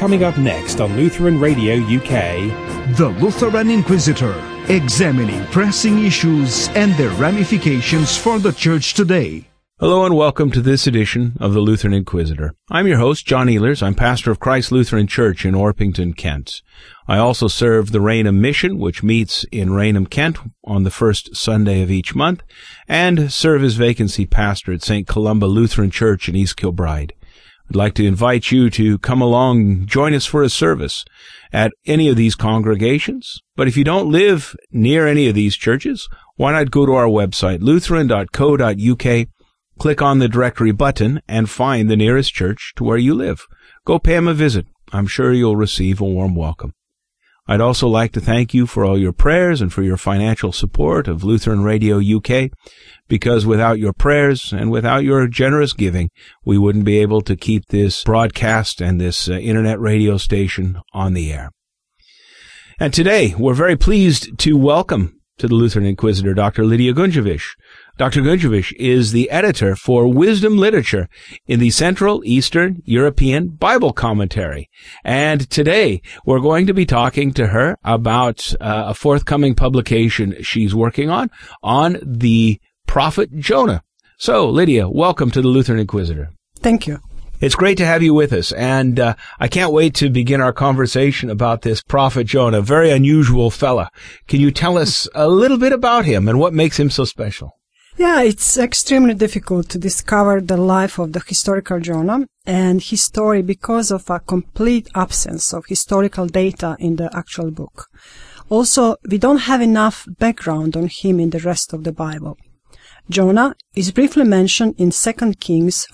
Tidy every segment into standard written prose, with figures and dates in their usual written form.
Coming up next on Lutheran Radio UK, The Lutheran Inquisitor, examining pressing issues and their ramifications for the Church today. Hello and welcome to this edition of the Lutheran Inquisitor. I'm your host, John Ehlers. I'm pastor of Christ Lutheran Church in Orpington, Kent. I also serve the Rainham Mission, which meets in Rainham, Kent on the first Sunday of each month, and serve as vacancy pastor at St. Columba Lutheran Church in East Kilbride. I'd like to invite you to come along, join us for a service at any of these congregations. But if you don't live near any of these churches, why not go to our website, lutheran.co.uk, click on the directory button, and find the nearest church to where you live. Go pay them a visit. I'm sure you'll receive a warm welcome. I'd also like to thank you for all your prayers and for your financial support of Lutheran Radio UK, because without your prayers and without your generous giving, we wouldn't be able to keep this broadcast and this internet radio station on the air. And today, we're very pleased to welcome to the Lutheran Inquisitor Dr. Lidia Gunjevich. Dr. Gunjevich is the editor for Wisdom Literature in the Central Eastern European Bible Commentary. And today, we're going to be talking to her about a forthcoming publication she's working on the prophet Jonah. So, Lidia, welcome to the Lutheran Inquisitor. Thank you. It's great to have you with us, and I can't wait to begin our conversation about this prophet Jonah, a very unusual fella. Can you tell us a little bit about him and what makes him so special? Yeah, it's extremely difficult to discover the life of the historical Jonah and his story because of a complete absence of historical data in the actual book. Also, we don't have enough background on him in the rest of the Bible. Jonah is briefly mentioned in 2 Kings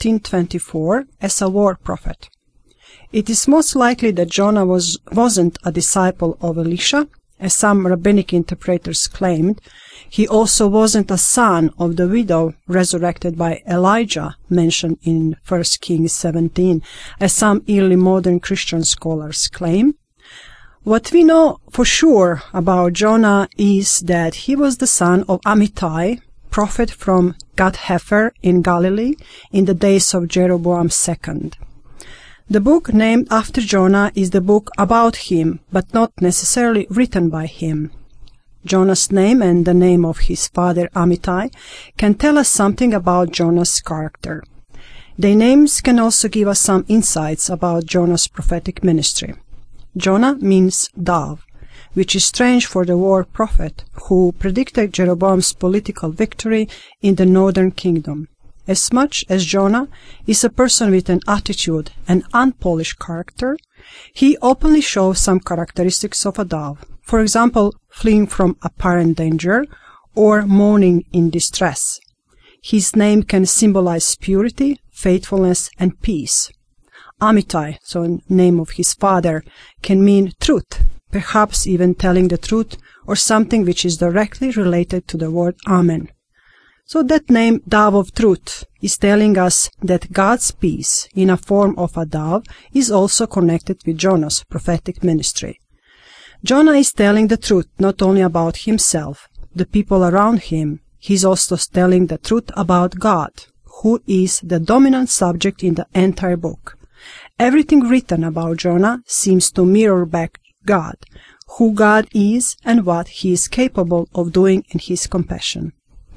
14:24 as a war prophet. It is most likely that Jonah wasn't a disciple of Elisha, as some rabbinic interpreters claimed. He also wasn't a son of the widow resurrected by Elijah, mentioned in 1 Kings 17, as some early modern Christian scholars claim. What we know for sure about Jonah is that he was the son of Amittai, prophet from Gath-Hepher in Galilee in the days of Jeroboam II. The book named after Jonah is the book about him, but not necessarily written by him. Jonah's name and the name of his father Amittai can tell us something about Jonah's character. Their names can also give us some insights about Jonah's prophetic ministry. Jonah means dove, which is strange for the war prophet who predicted Jeroboam's political victory in the northern kingdom. As much as Jonah is a person with an attitude and unpolished character, he openly shows some characteristics of a dove. For example, fleeing from apparent danger or mourning in distress. His name can symbolize purity, faithfulness, and peace. Amittai, so the name of his father, can mean truth, perhaps even telling the truth or something which is directly related to the word Amen. So that name, Dove of Truth, is telling us that God's peace, in a form of a dove, is also connected with Jonah's prophetic ministry. Jonah is telling the truth not only about himself, the people around him, he's also telling the truth about God, who is the dominant subject in the entire book. Everything written about Jonah seems to mirror back God, who God is and what he is capable of doing in his compassion.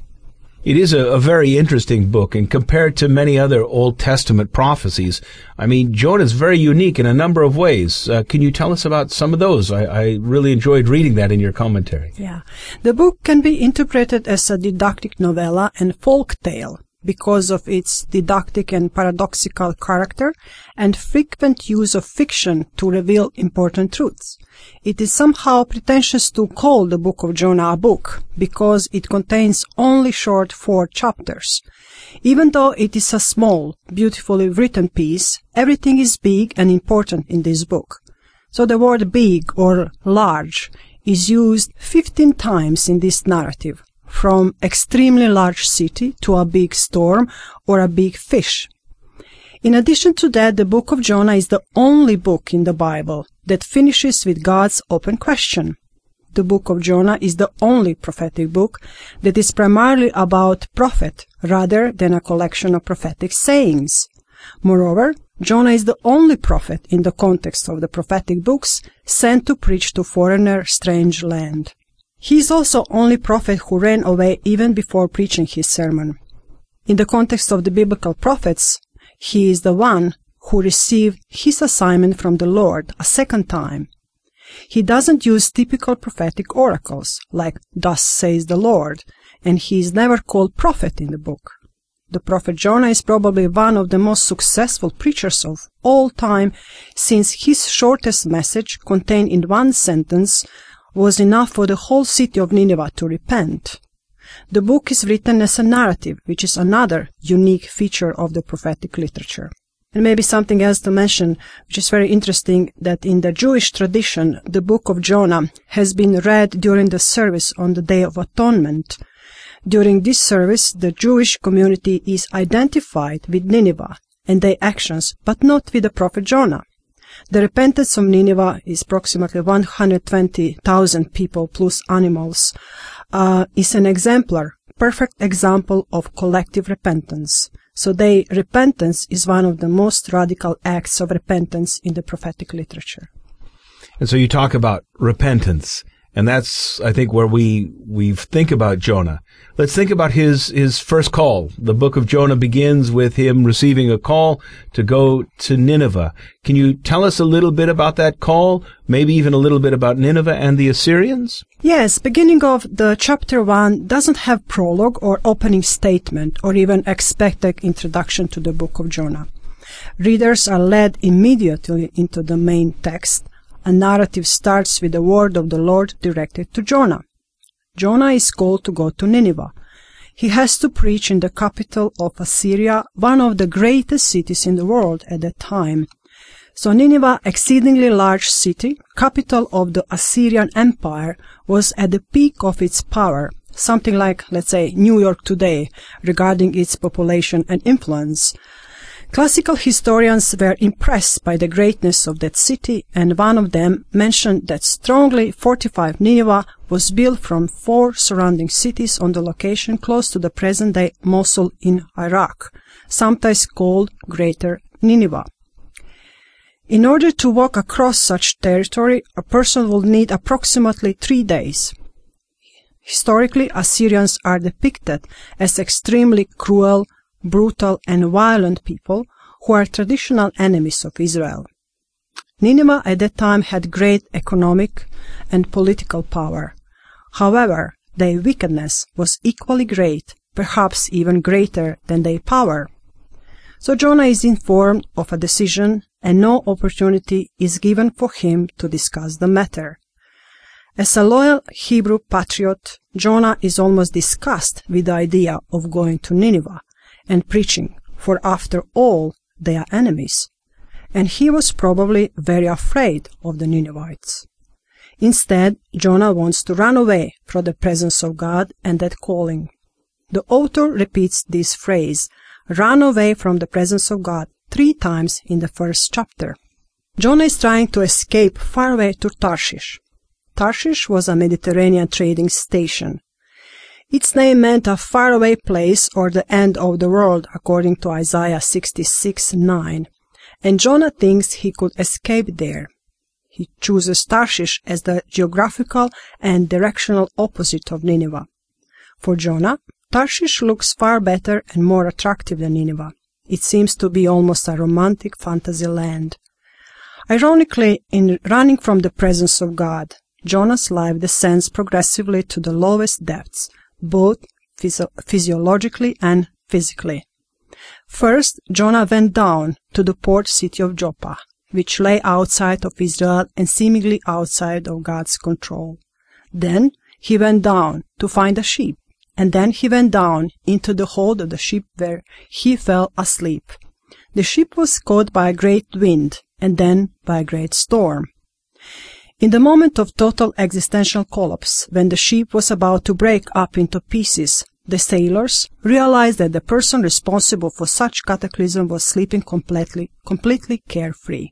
It is a very interesting book, and compared to many other Old Testament prophecies, I mean, Jonah is very unique in a number of ways. Can you tell us about some of those? I really enjoyed reading that in your commentary. Yeah. The book can be interpreted as a didactic novella and folk tale because of its didactic and paradoxical character and frequent use of fiction to reveal important truths. It is somehow pretentious to call the book of Jonah a book because it contains only short 4 chapters. Even though it is a small, beautifully written piece, everything is big and important in this book. So the word big or large is used 15 times in this narrative, from extremely large city to a big storm or a big fish. In addition to that, the book of Jonah is the only book in the Bible that finishes with God's open question. The book of Jonah is the only prophetic book that is primarily about prophet rather than a collection of prophetic sayings. Moreover, Jonah is the only prophet in the context of the prophetic books sent to preach to foreigner strange land. He is also only prophet who ran away even before preaching his sermon. In the context of the biblical prophets, he is the one who received his assignment from the Lord a second time. He doesn't use typical prophetic oracles like "Thus says the Lord," and he is never called prophet in the book. The prophet Jonah is probably one of the most successful preachers of all time, since his shortest message, contained in one sentence, was enough for the whole city of Nineveh to repent. The book is written as a narrative, which is another unique feature of the prophetic literature. And maybe something else to mention, which is very interesting, that in the Jewish tradition, the book of Jonah has been read during the service on the Day of Atonement. During this service, the Jewish community is identified with Nineveh and their actions, but not with the prophet Jonah. The repentance of Nineveh is approximately 120,000 people plus animals, is an exemplar, perfect example of collective repentance. So their repentance is one of the most radical acts of repentance in the prophetic literature. And so you talk about repentance, and that's, I think, where we think about Jonah. Let's think about his first call. The book of Jonah begins with him receiving a call to go to Nineveh. Can you tell us a little bit about that call? Maybe even a little bit about Nineveh and the Assyrians? Yes, beginning of the chapter 1 doesn't have prologue or opening statement or even expected introduction to the book of Jonah. Readers are led immediately into the main text. A narrative starts with the word of the Lord directed to Jonah. Jonah is called to go to Nineveh. He has to preach in the capital of Assyria, one of the greatest cities in the world at that time. So Nineveh, exceedingly large city, capital of the Assyrian Empire, was at the peak of its power, something like, let's say, New York today, regarding its population and influence. Classical historians were impressed by the greatness of that city, and one of them mentioned that strongly fortified Nineveh was built from 4 surrounding cities on the location close to the present-day Mosul in Iraq, sometimes called Greater Nineveh. In order to walk across such territory, a person will need approximately 3 days. Historically, Assyrians are depicted as extremely cruel, brutal and violent people who are traditional enemies of Israel. Nineveh at that time had great economic and political power. However, their wickedness was equally great, perhaps even greater than their power. So Jonah is informed of a decision, and no opportunity is given for him to discuss the matter. As a loyal Hebrew patriot, Jonah is almost disgusted with the idea of going to Nineveh and preaching, for after all, they are enemies. And he was probably very afraid of the Ninevites. Instead, Jonah wants to run away from the presence of God and that calling. The author repeats this phrase, run away from the presence of God, 3 times in the first chapter. Jonah is trying to escape far away to Tarshish. Tarshish was a Mediterranean trading station. Its name meant a faraway place or the end of the world, according to Isaiah 66:9, and Jonah thinks he could escape there. He chooses Tarshish as the geographical and directional opposite of Nineveh. For Jonah, Tarshish looks far better and more attractive than Nineveh. It seems to be almost a romantic fantasy land. Ironically, in running from the presence of God, Jonah's life descends progressively to the lowest depths, both physiologically and physically. First, Jonah went down to the port city of Joppa, which lay outside of Israel and seemingly outside of God's control. Then he went down to find a sheep, and then he went down into the hold of the ship where he fell asleep. The ship was caught by a great wind, and then by a great storm. In the moment of total existential collapse, when the ship was about to break up into pieces, the sailors realized that the person responsible for such cataclysm was sleeping completely carefree.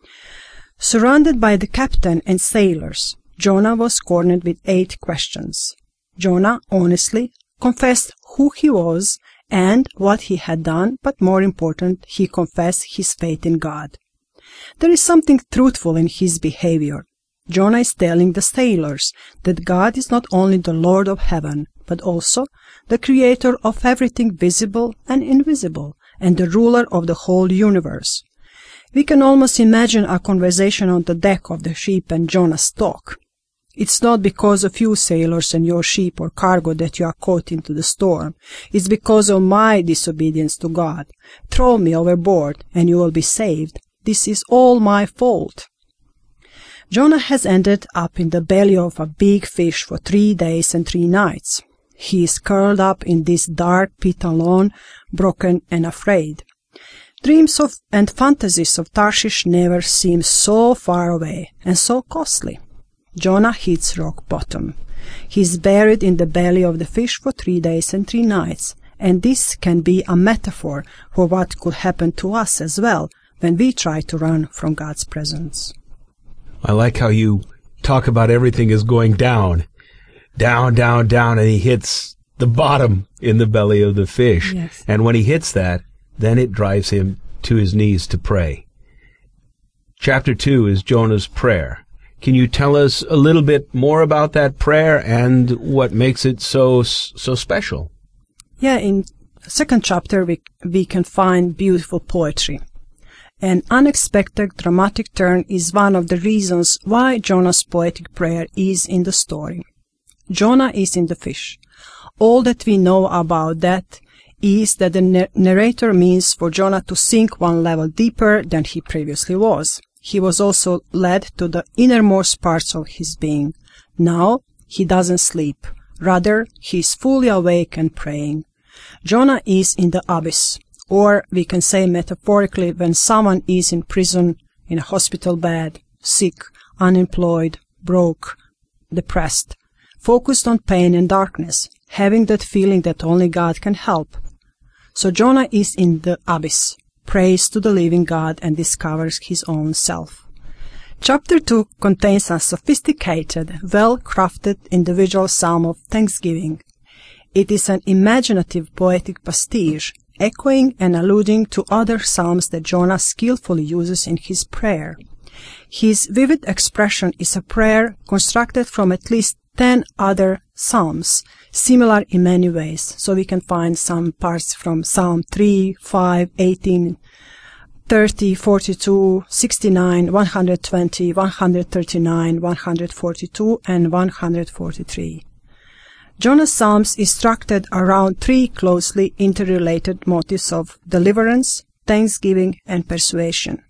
Surrounded by the captain and sailors, Jonah was cornered with 8 questions. Jonah honestly confessed who he was and what he had done, but more important, he confessed his faith in God. There is something truthful in his behavior. Jonah is telling the sailors that God is not only the Lord of heaven, but also the creator of everything visible and invisible, and the ruler of the whole universe. We can almost imagine a conversation on the deck of the ship and Jonah's talk. It's not because of you sailors and your ship or cargo that you are caught into the storm. It's because of my disobedience to God. Throw me overboard and you will be saved. This is all my fault. Jonah has ended up in the belly of a big fish for 3 days and 3 nights. He is curled up in this dark pit alone, broken and afraid. Dreams of and fantasies of Tarshish never seem so far away and so costly. Jonah hits rock bottom. He is buried in the belly of the fish for 3 days and 3 nights, and this can be a metaphor for what could happen to us as well when we try to run from God's presence. I like how you talk about everything is going down, down, down, down, and he hits the bottom in the belly of the fish. Yes. And when he hits that, then it drives him to his knees to pray. Chapter 2 is Jonah's prayer. Can you tell us a little bit more about that prayer and what makes it so special? Yeah, in the second chapter we can find beautiful poetry. An unexpected dramatic turn is one of the reasons why Jonah's poetic prayer is in the story. Jonah is in the fish. All that we know about that is that the narrator means for Jonah to sink one level deeper than he previously was. He was also led to the innermost parts of his being. Now he doesn't sleep. Rather, he is fully awake and praying. Jonah is in the abyss, or we can say metaphorically when someone is in prison, in a hospital bed, sick, unemployed, broke, depressed, focused on pain and darkness, having that feeling that only God can help. So Jonah is in the abyss, prays to the living God and discovers his own self. Chapter 2 contains a sophisticated, well-crafted individual psalm of thanksgiving. It is an imaginative poetic pastiche, echoing and alluding to other psalms that Jonah skillfully uses in his prayer. His vivid expression is a prayer constructed from at least 10 other psalms, similar in many ways. So we can find some parts from Psalm 3, 5, 18, 30, 42, 69, 120, 139, 142, and 143. Jonah's Psalms is structured around 3 closely interrelated motifs of deliverance, thanksgiving, and persuasion.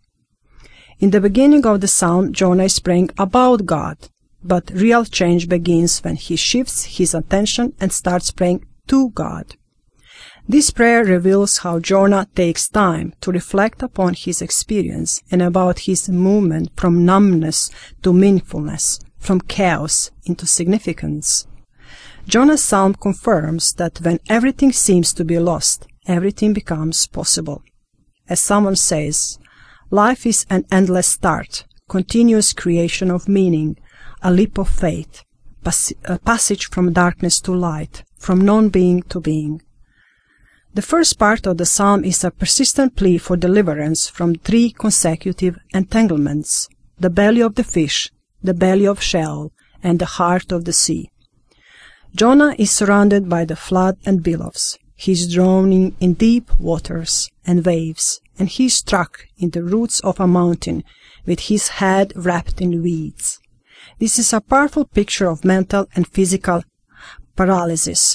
In the beginning of the psalm, Jonah is praying about God, but real change begins when he shifts his attention and starts praying to God. This prayer reveals how Jonah takes time to reflect upon his experience and about his movement from numbness to meaningfulness, from chaos into significance. Jonah's psalm confirms that when everything seems to be lost, everything becomes possible. As someone says, life is an endless start, continuous creation of meaning, a leap of faith, a passage from darkness to light, from non-being to being. The first part of the psalm is a persistent plea for deliverance from 3 consecutive entanglements: the belly of the fish, the belly of Sheol, and the heart of the sea. Jonah is surrounded by the flood and billows. He is drowning in deep waters and waves, and he is struck in the roots of a mountain with his head wrapped in weeds. This is a powerful picture of mental and physical paralysis.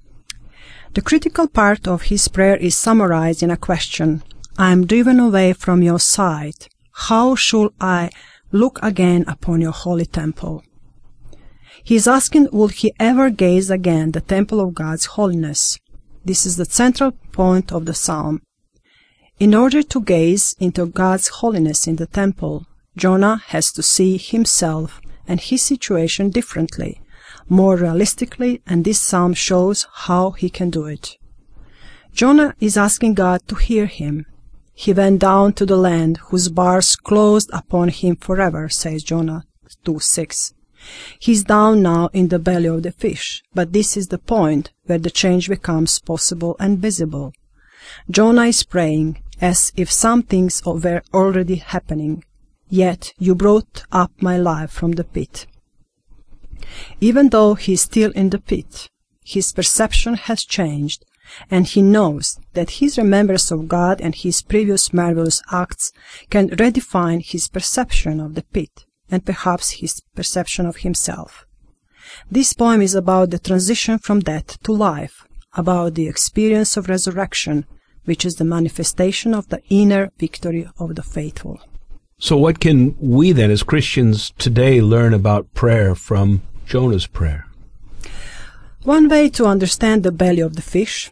The critical part of his prayer is summarized in a question: I am driven away from your sight. How shall I look again upon your holy temple? He is asking, will he ever gaze again the temple of God's holiness? This is the central point of the psalm. In order to gaze into God's holiness in the temple, Jonah has to see himself and his situation differently, more realistically, and this psalm shows how he can do it. Jonah is asking God to hear him. He went down to the land whose bars closed upon him forever, says Jonah 2:6. He's down now in the belly of the fish, but this is the point where the change becomes possible and visible. Jonah is praying as if some things were already happening. Yet you brought up my life from the pit. Even though he is still in the pit, his perception has changed, and he knows that his remembrance of God and his previous marvelous acts can redefine his perception of the pit, and perhaps his perception of himself. This poem is about the transition from death to life, about the experience of resurrection, which is the manifestation of the inner victory of the faithful. So what can we then, as Christians today, learn about prayer from Jonah's prayer? One way to understand the belly of the fish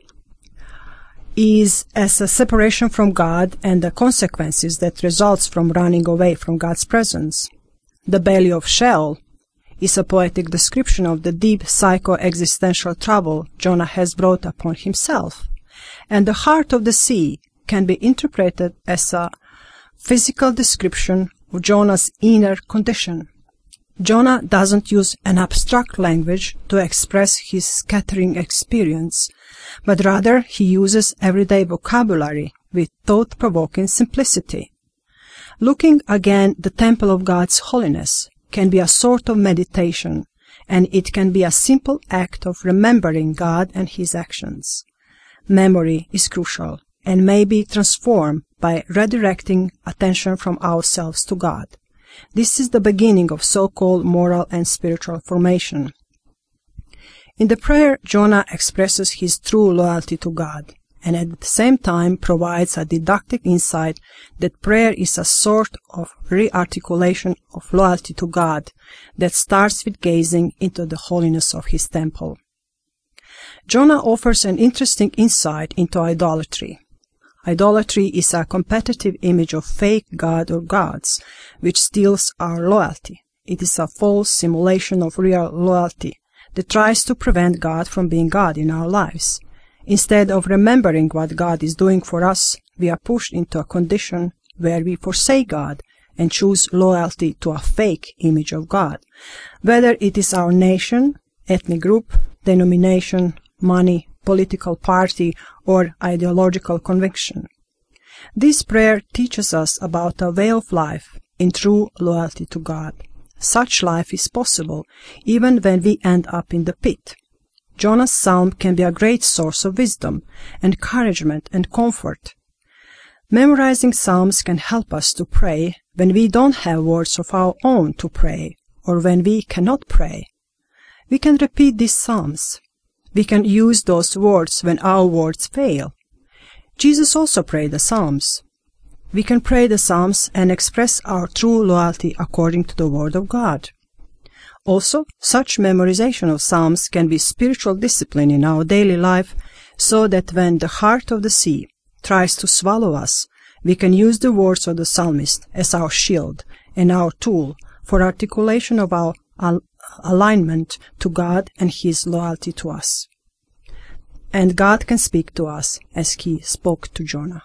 is as a separation from God and the consequences that results from running away from God's presence. The belly of Sheol is a poetic description of the deep psycho-existential trouble Jonah has brought upon himself, and the heart of the sea can be interpreted as a physical description of Jonah's inner condition. Jonah doesn't use an abstract language to express his scattering experience, but rather he uses everyday vocabulary with thought-provoking simplicity. Looking again the temple of God's holiness can be a sort of meditation, and it can be a simple act of remembering God and his actions. Memory is crucial and may be transformed by redirecting attention from ourselves to God. This is the beginning of so-called moral and spiritual formation. In the prayer, Jonah expresses his true loyalty to God, and at the same time provides a didactic insight that prayer is a sort of re-articulation of loyalty to God that starts with gazing into the holiness of his temple. Jonah offers an interesting insight into idolatry. Idolatry is a competitive image of fake God or gods, which steals our loyalty. It is a false simulation of real loyalty that tries to prevent God from being God in our lives. Instead of remembering what God is doing for us, we are pushed into a condition where we forsake God and choose loyalty to a fake image of God, whether it is our nation, ethnic group, denomination, money, political party, or ideological conviction. This prayer teaches us about a way of life in true loyalty to God. Such life is possible even when we end up in the pit. Jonah's psalm can be a great source of wisdom, encouragement, and comfort. Memorizing psalms can help us to pray when we don't have words of our own to pray, or when we cannot pray. We can repeat these psalms. We can use those words when our words fail. Jesus also prayed the Psalms. We can pray the Psalms and express our true loyalty according to the Word of God. Also, such memorization of Psalms can be spiritual discipline in our daily life, so that when the heart of the sea tries to swallow us, we can use the words of the psalmist as our shield and our tool for articulation of our alignment to God and His loyalty to us. And God can speak to us as He spoke to Jonah.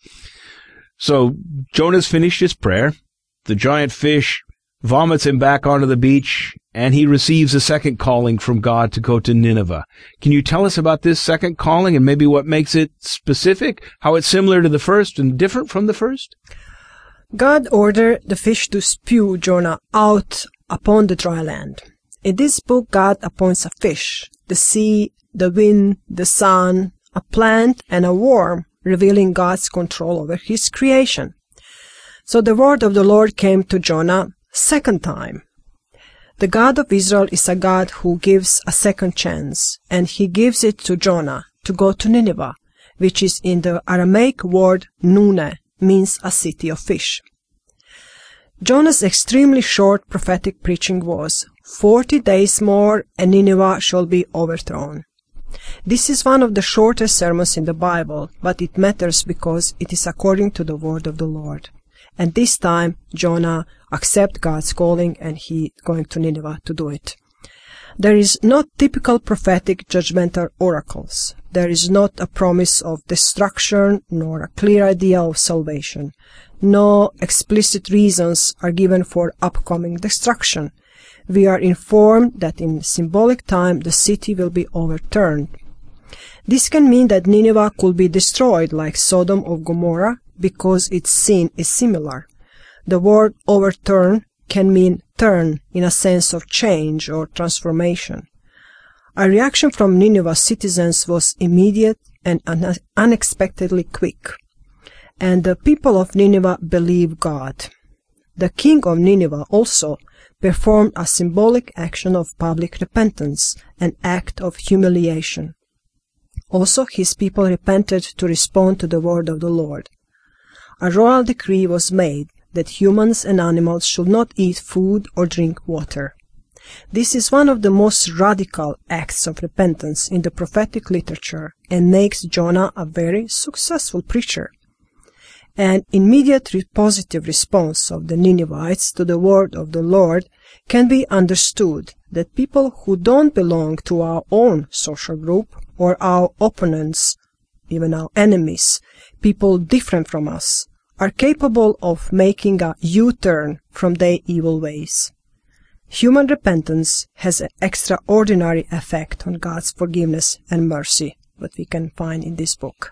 So Jonah's finished his prayer. The giant fish vomits him back onto the beach, and he receives a second calling from God to go to Nineveh. Can you tell us about this second calling and maybe what makes it specific, how it's similar to the first and different from the first? God ordered the fish to spew Jonah out upon the dry land. In this book, God appoints a fish, the sea, the wind, the sun, a plant, and a worm, revealing God's control over His creation. So the word of the Lord came to Jonah second time. The God of Israel is a God who gives a second chance, and He gives it to Jonah to go to Nineveh, which is in the Aramaic word Nune, means a city of fish. Jonah's extremely short prophetic preaching was, 40 days more and Nineveh shall be overthrown. This is one of the shortest sermons in the Bible, but it matters because it is according to the word of the Lord. And this time, Jonah accepts God's calling and he going to Nineveh to do it. There is not typical prophetic judgmental oracles. There is not a promise of destruction nor a clear idea of salvation. No explicit reasons are given for upcoming destruction. we are informed that in symbolic time the city will be overturned. This can mean that Nineveh could be destroyed like Sodom or Gomorrah because its sin is similar. The word overturn can mean turn in a sense of change or transformation. A reaction from Nineveh's citizens was immediate and unexpectedly quick. And the people of Nineveh believed God. The king of Nineveh also performed a symbolic action of public repentance, an act of humiliation. Also, his people repented to respond to the word of the Lord. A royal decree was made that humans and animals should not eat food or drink water. This is one of the most radical acts of repentance in the prophetic literature and makes Jonah a very successful preacher. An immediate positive response of the Ninevites to the word of the Lord can be understood that people who don't belong to our own social group or our opponents, even our enemies, people different from us, are capable of making a U-turn from their evil ways. Human repentance has an extraordinary effect on God's forgiveness and mercy, what we can find in this book.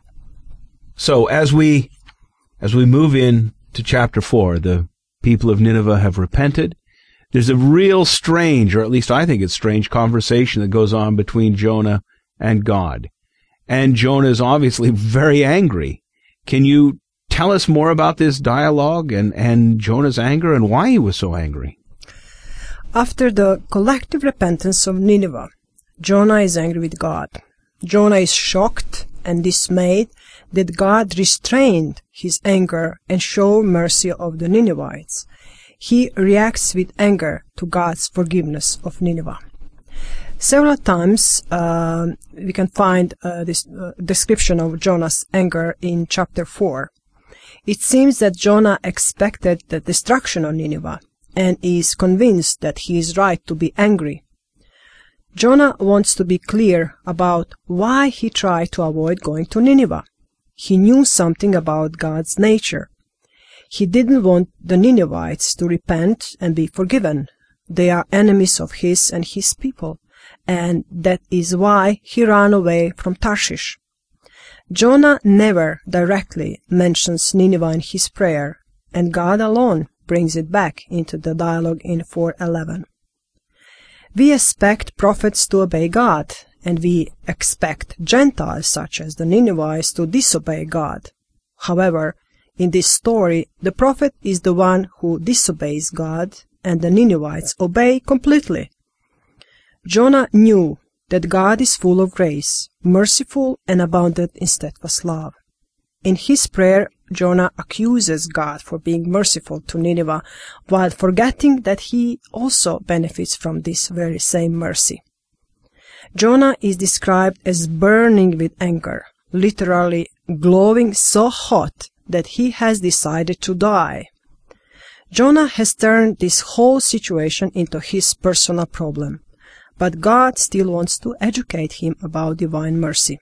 So as we move in to chapter 4, the people of Nineveh have repented. There's a real strange, or at least I think it's strange, conversation that goes on between Jonah and God. And Jonah is obviously very angry. Can you tell us more about this dialogue and Jonah's anger and why he was so angry? After the collective repentance of Nineveh, Jonah is angry with God. Jonah is shocked and dismayed that God restrained his anger and showed mercy of the Ninevites. He reacts with anger to God's forgiveness of Nineveh. Several times we can find this description of Jonah's anger in chapter 4. It seems that Jonah expected the destruction of Nineveh and is convinced that he is right to be angry. Jonah wants to be clear about why he tried to avoid going to Nineveh. He knew something about God's nature. He didn't want the Ninevites to repent and be forgiven. They are enemies of his and his people, and that is why he ran away from Tarshish. Jonah never directly mentions Nineveh in his prayer, and God alone brings it back into the dialogue in 4:11. We expect prophets to obey God, and we expect Gentiles such as the Ninevites to disobey God. However, in this story, the prophet is the one who disobeys God, and the Ninevites obey completely. Jonah knew that God is full of grace, merciful, and abundant in steadfast love. In his prayer, Jonah accuses God for being merciful to Nineveh, while forgetting that he also benefits from this very same mercy. Jonah is described as burning with anger, literally glowing so hot that he has decided to die. Jonah has turned this whole situation into his personal problem, but God still wants to educate him about divine mercy.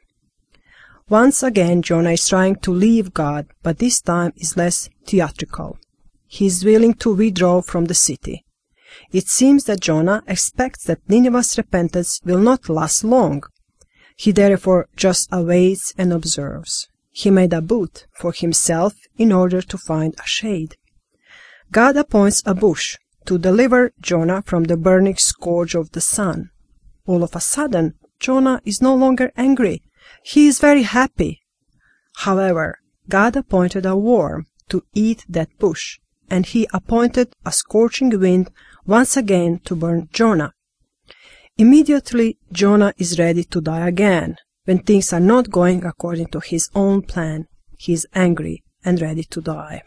Once again, Jonah is trying to leave God, but this time is less theatrical. He is willing to withdraw from the city. It seems that Jonah expects that Nineveh's repentance will not last long. He therefore just awaits and observes. He made a booth for himself in order to find a shade. God appoints a bush to deliver Jonah from the burning scourge of the sun. All of a sudden, Jonah is no longer angry. He is very happy. However, God appointed a worm to eat that bush, and he appointed a scorching wind once again to burn Jonah. Immediately, Jonah is ready to die again. When things are not going according to his own plan, he is angry and ready to die.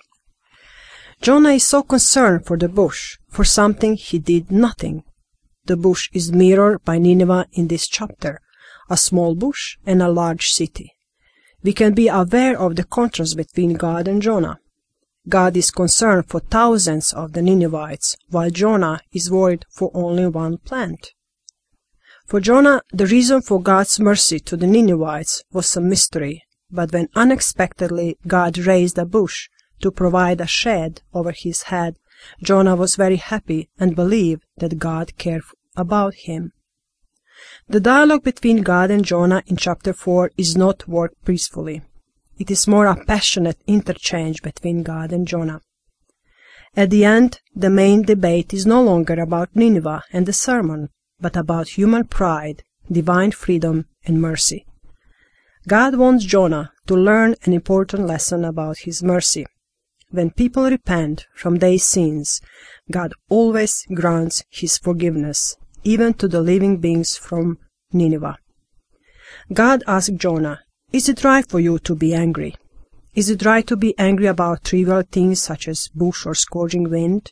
Jonah is so concerned for the bush, for something he did nothing. The bush is mirrored by Nineveh in this chapter, a small bush and a large city. We can be aware of the contrast between God and Jonah. God is concerned for thousands of the Ninevites, while Jonah is worried for only one plant. For Jonah, the reason for God's mercy to the Ninevites was a mystery, but when unexpectedly God raised a bush to provide a shade over his head, Jonah was very happy and believed that God cared about him. The dialogue between God and Jonah in chapter 4 is not worded peacefully. It is more a passionate interchange between God and Jonah. At the end, the main debate is no longer about Nineveh and the sermon, but about human pride, divine freedom, and mercy. God wants Jonah to learn an important lesson about his mercy. When people repent from their sins, God always grants his forgiveness, even to the living beings from Nineveh. God asked Jonah, "Is it right for you to be angry? Is it right to be angry about trivial things such as bush or scourging wind?"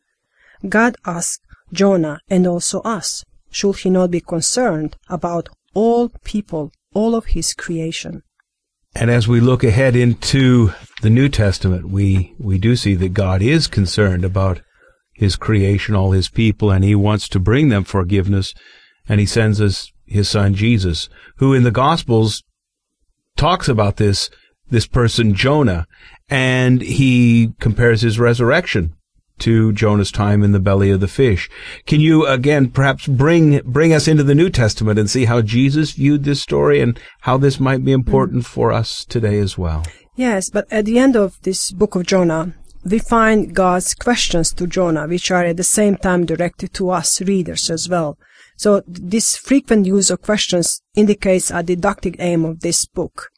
God asked Jonah and also us, should he not be concerned about all people, all of his creation? And as we look ahead into the New Testament, we do see that God is concerned about his creation, all his people, and he wants to bring them forgiveness. And he sends us his son Jesus, who in the Gospels talks about this person Jonah, and he compares his resurrection to Jonah's time in the belly of the fish. Can you again perhaps bring us into the New Testament and see how Jesus viewed this story and how this might be important for us today as well? Yes, but at the end of this book of Jonah, we find God's questions to Jonah, which are at the same time directed to us readers as well. So this frequent use of questions indicates a didactic aim of this book.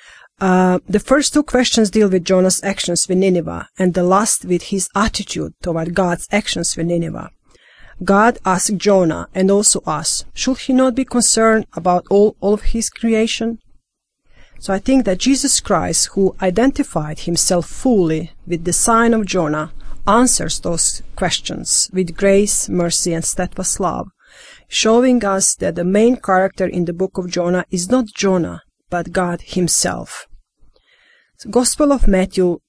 The first two questions deal with Jonah's actions with Nineveh, and the last with his attitude toward God's actions with Nineveh. God asked Jonah and also us, should he not be concerned about all of his creation? So I think that Jesus Christ, who identified himself fully with the sign of Jonah, answers those questions with grace, mercy, and steadfast love, showing us that the main character in the book of Jonah is not Jonah, but God himself. The Gospel of Matthew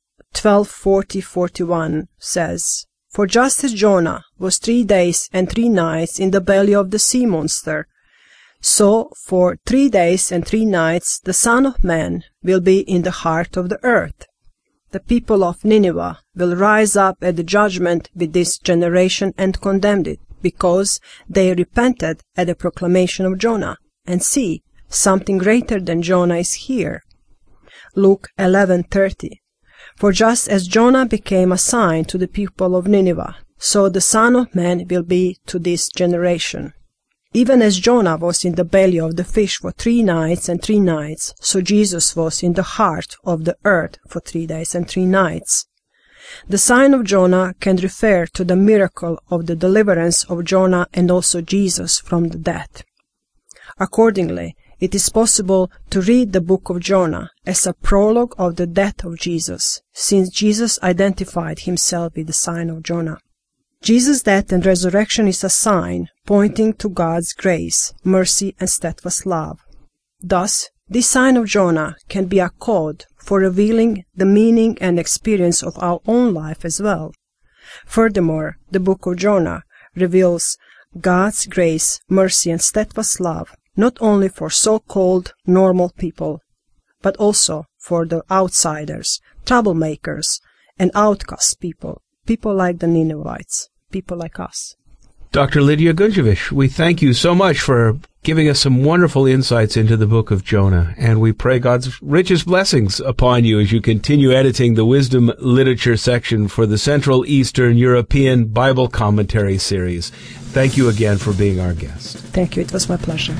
12:40-41 says, "For just as Jonah was 3 days and 3 nights in the belly of the sea monster, so for 3 days and 3 nights the Son of Man will be in the heart of the earth. The people of Nineveh will rise up at the judgment with this generation and condemn it, because they repented at the proclamation of Jonah. And see, something greater than Jonah is here." Luke 11:30. "For just as Jonah became a sign to the people of Nineveh, so the Son of Man will be to this generation. Even as Jonah was in the belly of the fish for 3 nights and 3 nights, so Jesus was in the heart of the earth for 3 days and 3 nights. The sign of Jonah can refer to the miracle of the deliverance of Jonah and also Jesus from the death. Accordingly, it is possible to read the book of Jonah as a prologue of the death of Jesus, since Jesus identified himself with the sign of Jonah. Jesus' death and resurrection is a sign pointing to God's grace, mercy, and steadfast love. Thus, this sign of Jonah can be a code for revealing the meaning and experience of our own life as well. Furthermore, the book of Jonah reveals God's grace, mercy, and steadfast love, not only for so-called normal people, but also for the outsiders, troublemakers, and outcast people, people like the Ninevites, people like us. Dr. Lidia Gunjevich, we thank you so much for giving us some wonderful insights into the book of Jonah, and we pray God's richest blessings upon you as you continue editing the Wisdom Literature section for the Central Eastern European Bible Commentary series. Thank you again for being our guest. Thank you. It was my pleasure.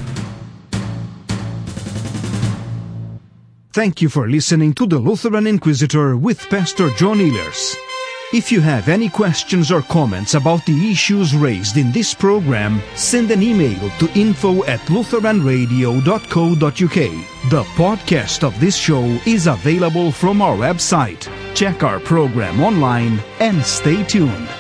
Thank you for listening to the Lutheran Inquisitor with Pastor John Ehlers. If you have any questions or comments about the issues raised in this program, send an email to info@lutheranradio.co.uk. The podcast of this show is available from our website. Check our program online and stay tuned.